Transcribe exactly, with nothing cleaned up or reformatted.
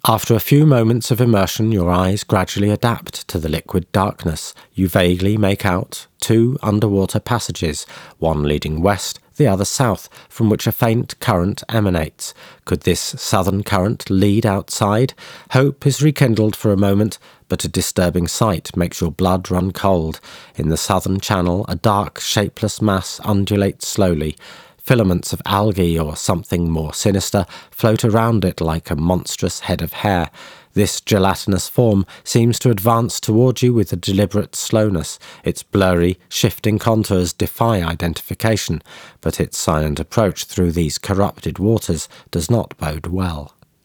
After a few moments of immersion, your eyes gradually adapt to the liquid darkness. You vaguely make out two underwater passages, one leading west, the other south, from which a faint current emanates. Could this southern current lead outside? Hope is rekindled for a moment, but a disturbing sight makes your blood run cold. In the southern channel, a dark, shapeless mass undulates slowly. Filaments of algae or something more sinister float around it like a monstrous head of hair. This gelatinous form seems to advance toward you with a deliberate slowness. Its blurry, shifting contours defy identification, but its silent approach through these corrupted waters does not bode well.